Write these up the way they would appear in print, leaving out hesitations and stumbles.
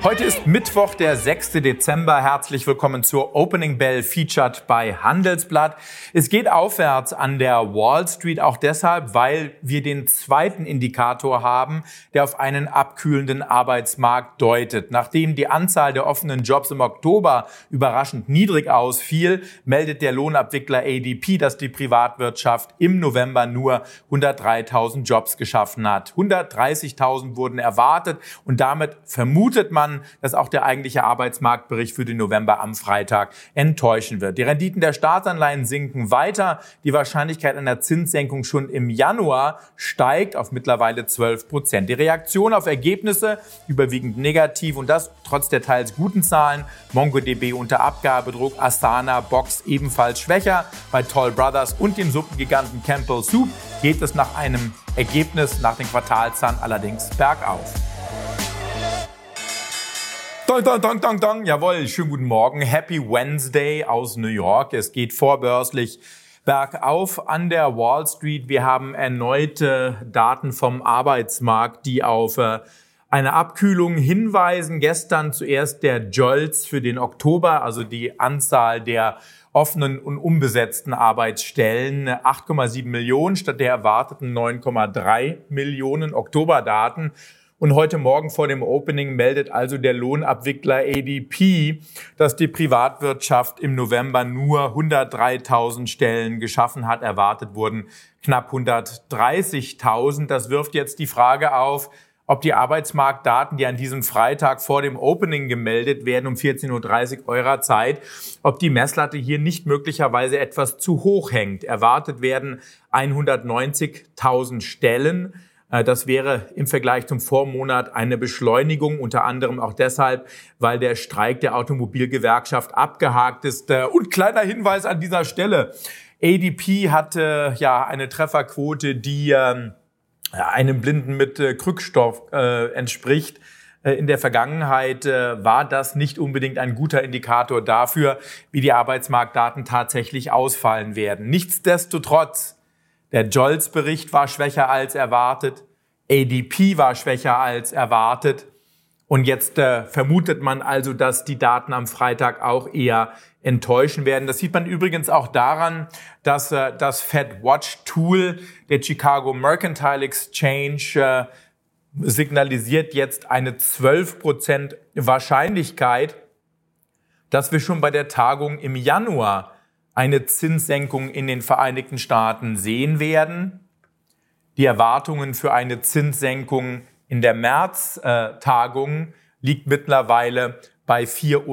Heute ist Mittwoch, der 6. Dezember. Herzlich willkommen zur Opening Bell featured bei Handelsblatt. Es geht aufwärts an der Wall Street, auch deshalb, weil wir den zweiten Indikator haben, der auf einen abkühlenden Arbeitsmarkt deutet. Nachdem die Anzahl der offenen Jobs im Oktober überraschend niedrig ausfiel, meldet der Lohnabwickler ADP, dass die Privatwirtschaft im November nur 103.000 Jobs geschaffen hat. 130.000 wurden erwartet und damit vermutet man, dass auch der eigentliche Arbeitsmarktbericht für den November am Freitag enttäuschen wird. Die Renditen der Staatsanleihen sinken weiter. Die Wahrscheinlichkeit einer Zinssenkung schon im Januar steigt auf mittlerweile 12%. Die Reaktion auf Ergebnisse überwiegend negativ und das trotz der teils guten Zahlen. MongoDB unter Abgabedruck, Asana, Box ebenfalls schwächer. Bei Toll Brothers und dem Suppengiganten Campbell Soup geht es nach einem Ergebnis nach den Quartalszahlen allerdings bergauf. Dong. Jawohl, schönen guten Morgen. Happy Wednesday aus New York. Es geht vorbörslich bergauf an der Wall Street. Wir haben erneute Daten vom Arbeitsmarkt, die auf eine Abkühlung hinweisen. Gestern zuerst der JOLTS für den Oktober, also die Anzahl der offenen und unbesetzten Arbeitsstellen. 8,7 Millionen statt der erwarteten 9,3 Millionen Oktoberdaten. Und heute Morgen vor dem Opening meldet also der Lohnabwickler ADP, dass die Privatwirtschaft im November nur 103.000 Stellen geschaffen hat. Erwartet wurden knapp 130.000. Das wirft jetzt die Frage auf, ob die Arbeitsmarktdaten, die an diesem Freitag vor dem Opening gemeldet werden, um 14.30 Uhr eurer Zeit, ob die Messlatte hier nicht möglicherweise etwas zu hoch hängt. Erwartet werden 190.000 Stellen. Das wäre im Vergleich zum Vormonat eine Beschleunigung, unter anderem auch deshalb, weil der Streik der Automobilgewerkschaft abgehakt ist. Und kleiner Hinweis an dieser Stelle. ADP hatte eine Trefferquote, die einem Blinden mit Krückstoff entspricht. In der Vergangenheit war das nicht unbedingt ein guter Indikator dafür, wie die Arbeitsmarktdaten tatsächlich ausfallen werden. Nichtsdestotrotz, der JOLTS-Bericht war schwächer als erwartet, ADP war schwächer als erwartet und jetzt vermutet man also, dass die Daten am Freitag auch eher enttäuschen werden. Das sieht man übrigens auch daran, dass das FedWatch-Tool der Chicago Mercantile Exchange signalisiert jetzt eine 12% Wahrscheinlichkeit, dass wir schon bei der Tagung im Januar eine Zinssenkung in den Vereinigten Staaten sehen werden. Die Erwartungen für eine Zinssenkung in der März-Tagung liegt mittlerweile bei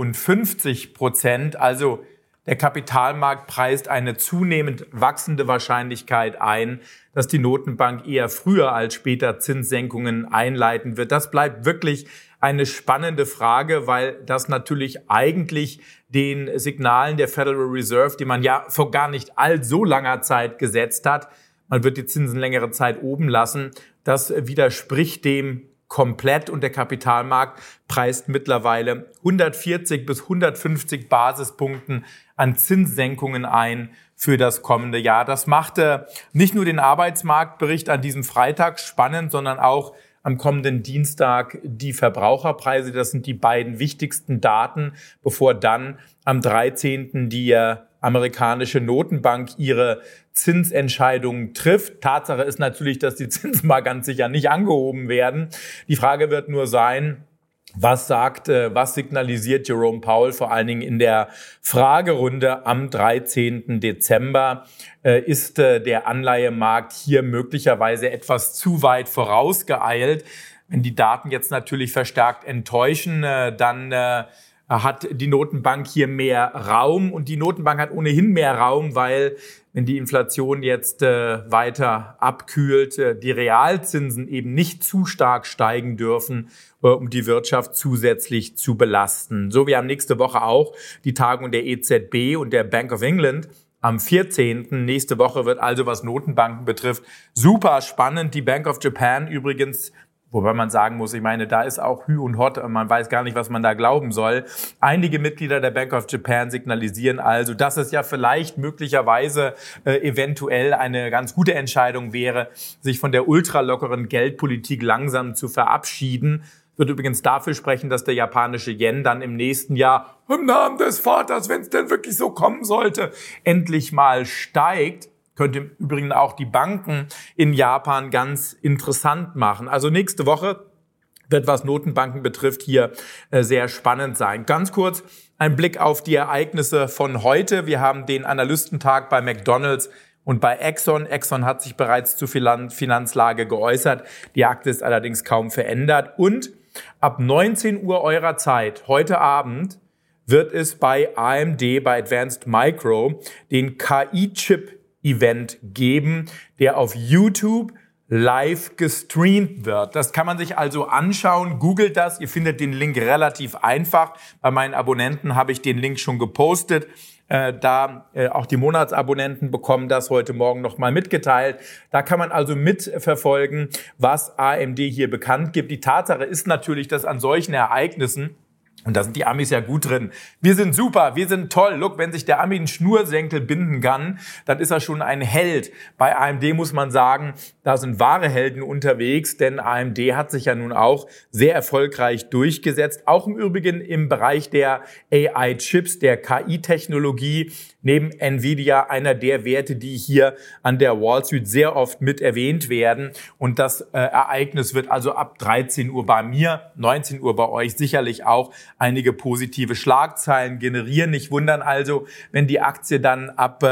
54%. Also der Kapitalmarkt preist eine zunehmend wachsende Wahrscheinlichkeit ein, dass die Notenbank eher früher als später Zinssenkungen einleiten wird. Das bleibt wirklich eine spannende Frage, weil das natürlich eigentlich den Signalen der Federal Reserve, die man ja vor gar nicht allzu langer Zeit gesetzt hat, man wird die Zinsen längere Zeit oben lassen, das widerspricht dem komplett und der Kapitalmarkt preist mittlerweile 140 bis 150 Basispunkten an Zinssenkungen ein für das kommende Jahr. Das machte nicht nur den Arbeitsmarktbericht an diesem Freitag spannend, sondern auch am kommenden Dienstag die Verbraucherpreise. Das sind die beiden wichtigsten Daten, bevor dann am 13. die amerikanische Notenbank ihre Zinsentscheidungen trifft. Tatsache ist natürlich, dass die Zinsen mal ganz sicher nicht angehoben werden. Die Frage wird nur sein, was signalisiert Jerome Powell vor allen Dingen in der Fragerunde am 13. Dezember? Ist der Anleihemarkt hier möglicherweise etwas zu weit vorausgeeilt? Wenn die Daten jetzt natürlich verstärkt enttäuschen, dann hat die Notenbank hier mehr Raum und die Notenbank hat ohnehin mehr Raum, weil wenn die Inflation jetzt weiter abkühlt, die Realzinsen eben nicht zu stark steigen dürfen, um die Wirtschaft zusätzlich zu belasten. So, wir haben nächste Woche auch die Tagung der EZB und der Bank of England am 14. Nächste Woche wird also, was Notenbanken betrifft, super spannend. Die Bank of Japan übrigens, wobei man sagen muss, ich meine, da ist auch Hü und Hott, man weiß gar nicht, was man da glauben soll. Einige Mitglieder der Bank of Japan signalisieren also, dass es ja vielleicht möglicherweise eventuell eine ganz gute Entscheidung wäre, sich von der ultralockeren Geldpolitik langsam zu verabschieden. Wird übrigens dafür sprechen, dass der japanische Yen dann im nächsten Jahr, im Namen des Vaters, wenn es denn wirklich so kommen sollte, endlich mal steigt. Könnte im Übrigen auch die Banken in Japan ganz interessant machen. Also nächste Woche wird, was Notenbanken betrifft, hier sehr spannend sein. Ganz kurz ein Blick auf die Ereignisse von heute. Wir haben den Analystentag bei McDonald's und bei Exxon. Exxon hat sich bereits zur Finanzlage geäußert. Die Aktie ist allerdings kaum verändert. Und ab 19 Uhr eurer Zeit, heute Abend, wird es bei AMD, bei Advanced Micro, den KI-Chip-Event geben, der auf YouTube live gestreamt wird. Das kann man sich also anschauen. Googelt das. Ihr findet den Link relativ einfach. Bei meinen Abonnenten habe ich den Link schon gepostet. Auch die Monatsabonnenten bekommen das heute Morgen nochmal mitgeteilt. Da kann man also mitverfolgen, was AMD hier bekannt gibt. Die Tatsache ist natürlich, dass an solchen Ereignissen, und da sind die Amis ja gut drin. Wir sind super, wir sind toll. Look, wenn sich der Ami einen Schnürsenkel binden kann, dann ist er schon ein Held. Bei AMD muss man sagen, da sind wahre Helden unterwegs, denn AMD hat sich ja nun auch sehr erfolgreich durchgesetzt. Auch im Übrigen im Bereich der AI-Chips, der KI-Technologie, neben Nvidia einer der Werte, die hier an der Wall Street sehr oft mit erwähnt werden. Und das Ereignis wird also ab 13 Uhr bei mir, 19 Uhr bei euch sicherlich auch einige positive Schlagzeilen generieren. Nicht wundern also, wenn die Aktie dann ab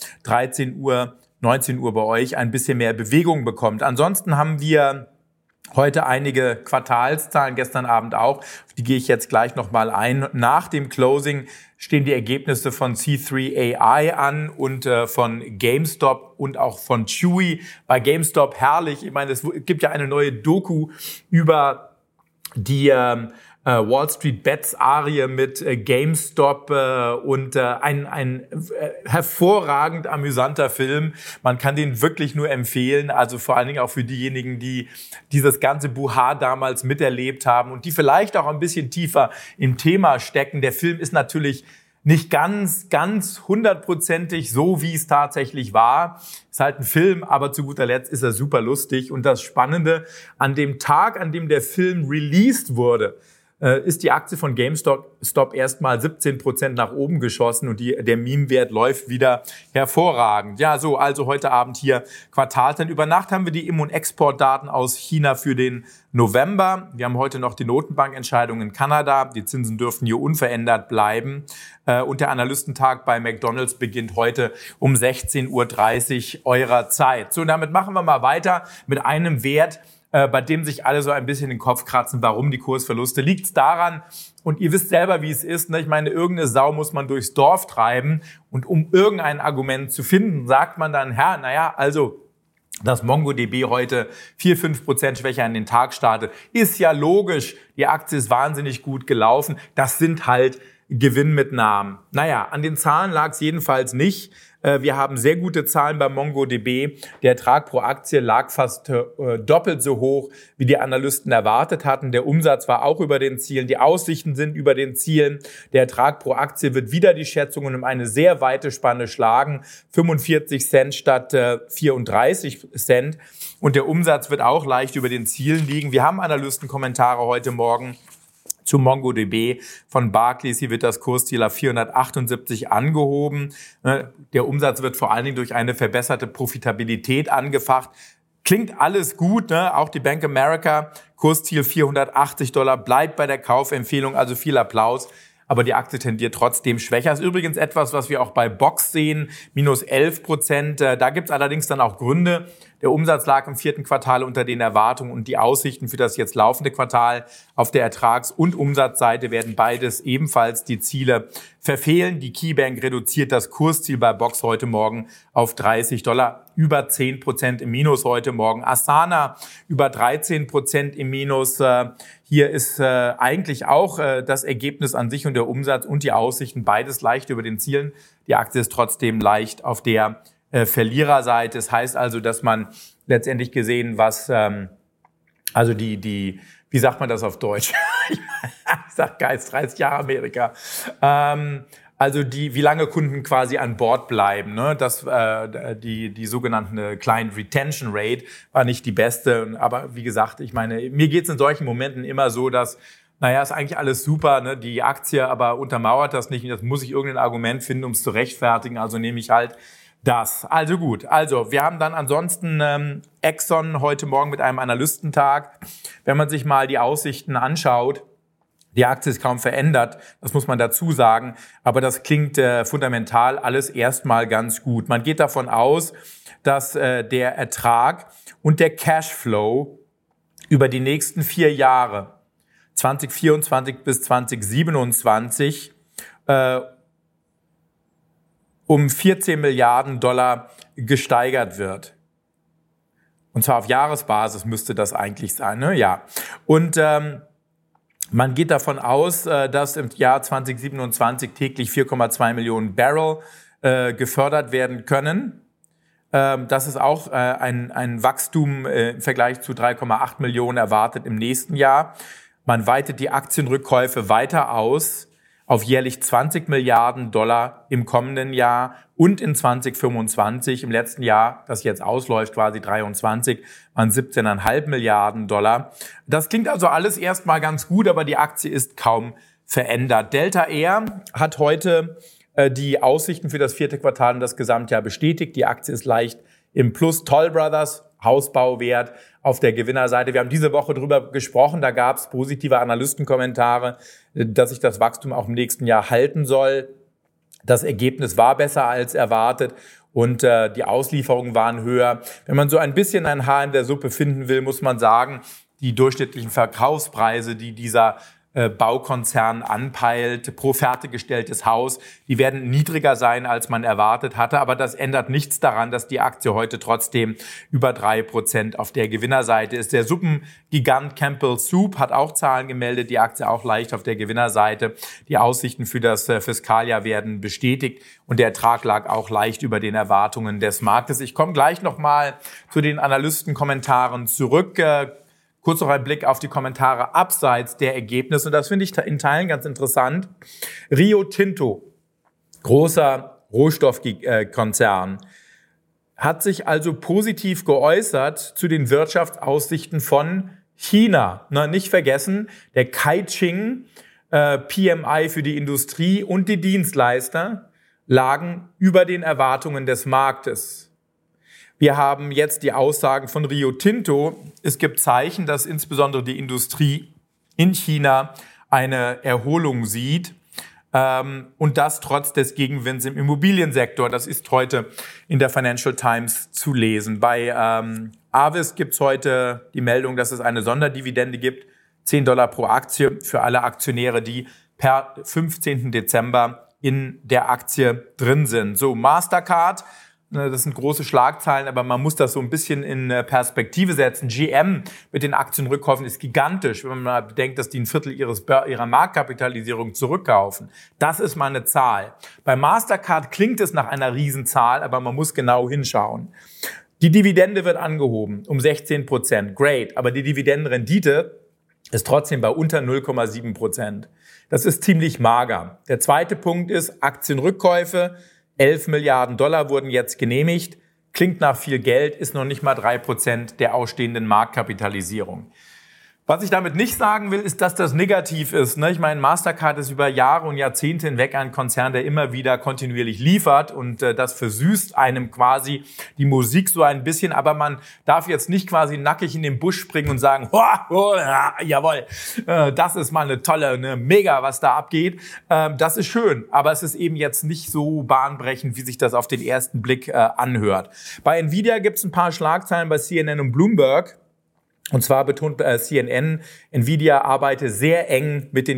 13 Uhr, 19 Uhr bei euch ein bisschen mehr Bewegung bekommt. Ansonsten haben wir heute einige Quartalszahlen, gestern Abend auch. Auf die gehe ich jetzt gleich nochmal ein. Nach dem Closing stehen die Ergebnisse von C3 AI an und von GameStop und auch von Chewy. Bei GameStop herrlich. Ich meine, es gibt ja eine neue Doku über die Wall Street Bets Arie mit GameStop und ein hervorragend amüsanter Film. Man kann den wirklich nur empfehlen, also vor allen Dingen auch für diejenigen, die dieses ganze Buhar damals miterlebt haben und die vielleicht auch ein bisschen tiefer im Thema stecken. Der Film ist natürlich nicht ganz hundertprozentig so, wie es tatsächlich war. Ist halt ein Film, aber zu guter Letzt ist er super lustig. Und das Spannende, an dem Tag, an dem der Film released wurde, ist die Aktie von GameStop erstmal 17% nach oben geschossen und der Meme-Wert läuft wieder hervorragend. Ja, so, also heute Abend hier Quartalszahlen. Über Nacht haben wir die Im- und Exportdaten aus China für den November. Wir haben heute noch die Notenbankentscheidung in Kanada. Die Zinsen dürfen hier unverändert bleiben. Und der Analystentag bei McDonald's beginnt heute um 16:30 Uhr eurer Zeit. So, damit machen wir mal weiter mit einem Wert, bei dem sich alle so ein bisschen den Kopf kratzen, warum die Kursverluste. Liegt's daran, und ihr wisst selber, wie es ist, ne? Ich meine, irgendeine Sau muss man durchs Dorf treiben und um irgendein Argument zu finden, sagt man dann, also dass MongoDB heute 4-5% schwächer an den Tag startet, ist ja logisch. Die Aktie ist wahnsinnig gut gelaufen. Das sind halt Gewinnmitnahmen. An den Zahlen lag es jedenfalls nicht. Wir haben sehr gute Zahlen bei MongoDB. Der Ertrag pro Aktie lag fast doppelt so hoch, wie die Analysten erwartet hatten. Der Umsatz war auch über den Zielen. Die Aussichten sind über den Zielen. Der Ertrag pro Aktie wird wieder die Schätzungen um eine sehr weite Spanne schlagen. 45 Cent statt 34 Cent. Und der Umsatz wird auch leicht über den Zielen liegen. Wir haben Analystenkommentare heute Morgen zu MongoDB von Barclays. Hier wird das Kursziel auf 478 angehoben. Der Umsatz wird vor allen Dingen durch eine verbesserte Profitabilität angefacht. Klingt alles gut, ne? Auch die Bank America, Kursziel $480, bleibt bei der Kaufempfehlung, also viel Applaus. Aber die Aktie tendiert trotzdem schwächer. Das ist übrigens etwas, was wir auch bei Box sehen, minus 11%. Da gibt's allerdings dann auch Gründe. Der Umsatz lag im 4. Quartal unter den Erwartungen und die Aussichten für das jetzt laufende Quartal auf der Ertrags- und Umsatzseite werden beides ebenfalls die Ziele verfehlen. Die KeyBank reduziert das Kursziel bei Box heute Morgen auf $30, über 10% im Minus heute Morgen. Asana über 13% im Minus. Hier ist eigentlich auch das Ergebnis an sich und der Umsatz und die Aussichten beides leicht über den Zielen. Die Aktie ist trotzdem leicht auf der Verliererseite. Das heißt also, dass man letztendlich gesehen, was wie sagt man das auf Deutsch? Ich sag Geist, 30 Jahre Amerika. Also wie lange Kunden quasi an Bord bleiben, ne? Die sogenannte Client Retention Rate war nicht die beste. Aber wie gesagt, ich meine, mir geht's in solchen Momenten immer so, dass, naja, ist eigentlich alles super, ne? Die Aktie aber untermauert das nicht. Und das muss ich irgendein Argument finden, um es zu rechtfertigen. Also nehme ich halt das. Also gut. Also wir haben dann ansonsten Exxon heute Morgen mit einem Analystentag. Wenn man sich mal die Aussichten anschaut, die Aktie ist kaum verändert, das muss man dazu sagen, aber das klingt fundamental alles erstmal ganz gut. Man geht davon aus, dass der Ertrag und der Cashflow über die nächsten 4 Jahre, 2024 bis 2027, um 14 Milliarden Dollar gesteigert wird. Und zwar auf Jahresbasis müsste das eigentlich sein, ne? Ja. Und man geht davon aus, dass im Jahr 2027 täglich 4,2 Millionen Barrel gefördert werden können. Das ist auch ein Wachstum im Vergleich zu 3,8 Millionen erwartet im nächsten Jahr. Man weitet die Aktienrückkäufe weiter aus auf jährlich 20 Milliarden Dollar im kommenden Jahr und in 2025, im letzten Jahr, das jetzt ausläuft, quasi 23, waren 17,5 Milliarden Dollar. Das klingt also alles erstmal ganz gut, aber die Aktie ist kaum verändert. Delta Air hat heute die Aussichten für das 4. Quartal und das Gesamtjahr bestätigt. Die Aktie ist leicht im Plus. Toll Brothers, Hausbauwert auf der Gewinnerseite. Wir haben diese Woche drüber gesprochen, da gab es positive Analystenkommentare, dass sich das Wachstum auch im nächsten Jahr halten soll. Das Ergebnis war besser als erwartet und die Auslieferungen waren höher. Wenn man so ein bisschen ein Haar in der Suppe finden will, muss man sagen, die durchschnittlichen Verkaufspreise, die dieser Baukonzern anpeilt, pro fertiggestelltes Haus, die werden niedriger sein, als man erwartet hatte. Aber das ändert nichts daran, dass die Aktie heute trotzdem über 3% auf der Gewinnerseite ist. Der Suppengigant Campbell Soup hat auch Zahlen gemeldet, die Aktie auch leicht auf der Gewinnerseite. Die Aussichten für das Fiskaljahr werden bestätigt und der Ertrag lag auch leicht über den Erwartungen des Marktes. Ich komme gleich nochmal zu den Analystenkommentaren zurück. Kurz noch ein Blick auf die Kommentare abseits der Ergebnisse. Und das finde ich in Teilen ganz interessant. Rio Tinto, großer Rohstoffkonzern, hat sich also positiv geäußert zu den Wirtschaftsaussichten von China. Na, nicht vergessen, der Caixin PMI für die Industrie und die Dienstleister lagen über den Erwartungen des Marktes. Wir haben jetzt die Aussagen von Rio Tinto. Es gibt Zeichen, dass insbesondere die Industrie in China eine Erholung sieht. Und das trotz des Gegenwinds im Immobiliensektor. Das ist heute in der Financial Times zu lesen. Bei Avis gibt es heute die Meldung, dass es eine Sonderdividende gibt. $10 pro Aktie für alle Aktionäre, die per 15. Dezember in der Aktie drin sind. So, Mastercard. Das sind große Schlagzeilen, aber man muss das so ein bisschen in Perspektive setzen. GM mit den Aktienrückkäufen ist gigantisch, wenn man mal bedenkt, dass die ein Viertel ihrer Marktkapitalisierung zurückkaufen. Das ist mal eine Zahl. Bei Mastercard klingt es nach einer Riesenzahl, aber man muss genau hinschauen. Die Dividende wird angehoben um 16%. Great. Aber die Dividendenrendite ist trotzdem bei unter 0,7%. Das ist ziemlich mager. Der zweite Punkt ist Aktienrückkäufe. 11 Milliarden Dollar wurden jetzt genehmigt. Klingt nach viel Geld, ist noch nicht mal 3% der ausstehenden Marktkapitalisierung. Was ich damit nicht sagen will, ist, dass das negativ ist. Ich meine, Mastercard ist über Jahre und Jahrzehnte hinweg ein Konzern, der immer wieder kontinuierlich liefert und das versüßt einem quasi die Musik so ein bisschen. Aber man darf jetzt nicht quasi nackig in den Busch springen und sagen, jawohl, das ist mal eine tolle, mega, was da abgeht. Das ist schön, aber es ist eben jetzt nicht so bahnbrechend, wie sich das auf den ersten Blick anhört. Bei Nvidia gibt es ein paar Schlagzeilen bei CNN und Bloomberg. Und zwar betont CNN, Nvidia arbeite sehr eng mit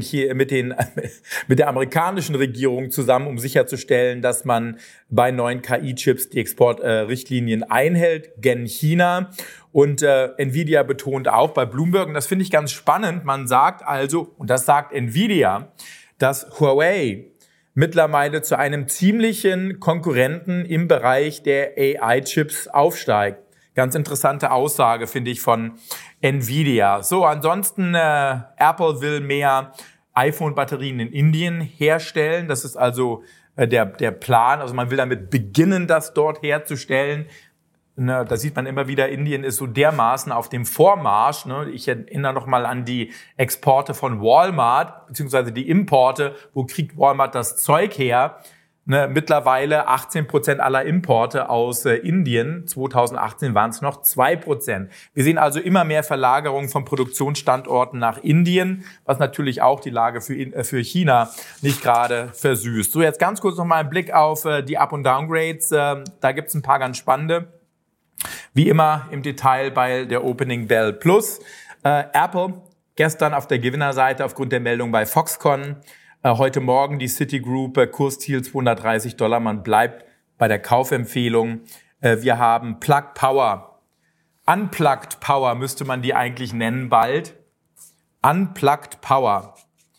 der amerikanischen Regierung zusammen, um sicherzustellen, dass man bei neuen KI-Chips die Exportrichtlinien einhält gen China. Und Nvidia betont auch bei Bloomberg, und das finde ich ganz spannend, man sagt also, und das sagt Nvidia, dass Huawei mittlerweile zu einem ziemlichen Konkurrenten im Bereich der AI-Chips aufsteigt. Ganz interessante Aussage, finde ich, von Nvidia. So, ansonsten, Apple will mehr iPhone-Batterien in Indien herstellen. Das ist also der Plan. Also man will damit beginnen, das dort herzustellen. Da sieht man immer wieder, Indien ist so dermaßen auf dem Vormarsch. Ich erinnere noch mal an die Exporte von Walmart, beziehungsweise die Importe. Wo kriegt Walmart das Zeug her? Mittlerweile 18% aller Importe aus Indien. 2018 waren es noch 2%. Wir sehen also immer mehr Verlagerung von Produktionsstandorten nach Indien, was natürlich auch die Lage für China nicht gerade versüßt. So, jetzt ganz kurz noch mal ein Blick auf die Up- und Downgrades. Da gibt's ein paar ganz spannende. Wie immer im Detail bei der Opening Bell Plus. Apple gestern auf der Gewinnerseite aufgrund der Meldung bei Foxconn. Heute Morgen die Citigroup, Kursziel $230. Man bleibt bei der Kaufempfehlung. Wir haben Plug Power. Unplugged Power müsste man die eigentlich nennen bald. Unplugged Power.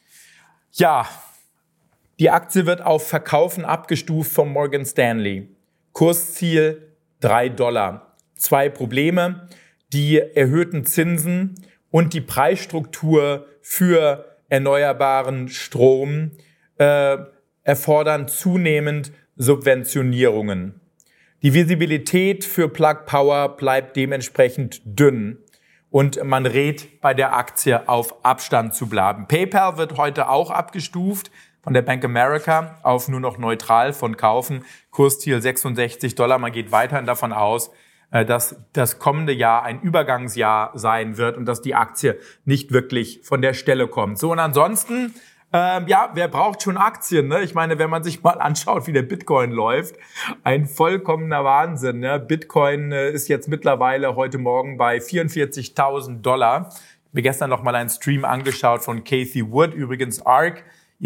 Ja, die Aktie wird auf Verkaufen abgestuft von Morgan Stanley. Kursziel $3. 2 Probleme, die erhöhten Zinsen und die Preisstruktur für erneuerbaren Strom erfordern zunehmend Subventionierungen. Die Visibilität für Plug Power bleibt dementsprechend dünn und man rät bei der Aktie auf Abstand zu bleiben. PayPal wird heute auch abgestuft von der Bank America auf nur noch neutral von Kaufen. Kursziel $66. Man geht weiterhin davon aus, dass das kommende Jahr ein Übergangsjahr sein wird und dass die Aktie nicht wirklich von der Stelle kommt. So, und ansonsten, wer braucht schon Aktien? Ne? Ich meine, wenn man sich mal anschaut, wie der Bitcoin läuft, ein vollkommener Wahnsinn. Ne? Bitcoin ist jetzt mittlerweile heute Morgen bei $44.000. Ich habe mir gestern noch mal einen Stream angeschaut von Cathie Wood, übrigens ARK.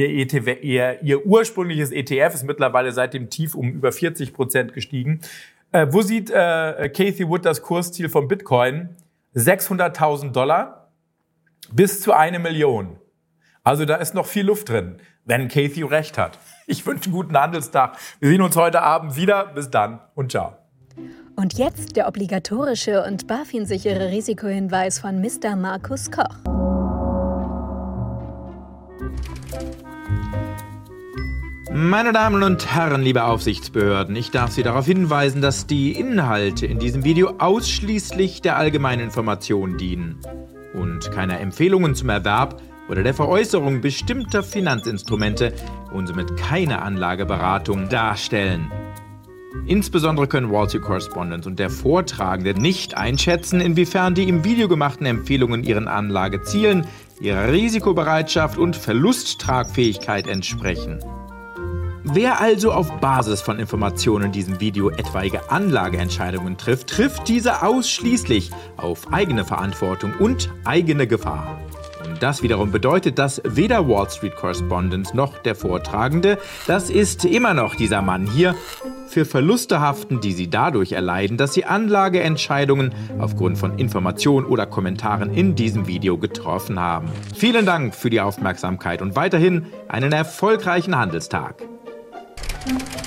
Ihr ursprüngliches ETF ist mittlerweile seit dem Tief um über 40% gestiegen. Wo sieht Cathie Wood das Kursziel von Bitcoin? $600.000 bis zu 1 Million. Also da ist noch viel Luft drin, wenn Cathie recht hat. Ich wünsche einen guten Handelstag. Wir sehen uns heute Abend wieder. Bis dann und ciao. Und jetzt der obligatorische und BaFin-sichere Risikohinweis von Mr. Markus Koch. Meine Damen und Herren, liebe Aufsichtsbehörden, ich darf Sie darauf hinweisen, dass die Inhalte in diesem Video ausschließlich der allgemeinen Information dienen und keine Empfehlungen zum Erwerb oder der Veräußerung bestimmter Finanzinstrumente und somit keine Anlageberatung darstellen. Insbesondere können Wall Street Correspondent und der Vortragende nicht einschätzen, inwiefern die im Video gemachten Empfehlungen ihren Anlagezielen, ihrer Risikobereitschaft und Verlusttragfähigkeit entsprechen. Wer also auf Basis von Informationen in diesem Video etwaige Anlageentscheidungen trifft, trifft diese ausschließlich auf eigene Verantwortung und eigene Gefahr. Und das wiederum bedeutet, dass weder Wall Street Correspondent noch der Vortragende, das ist immer noch dieser Mann hier, für Verluste haften, die sie dadurch erleiden, dass sie Anlageentscheidungen aufgrund von Informationen oder Kommentaren in diesem Video getroffen haben. Vielen Dank für die Aufmerksamkeit und weiterhin einen erfolgreichen Handelstag.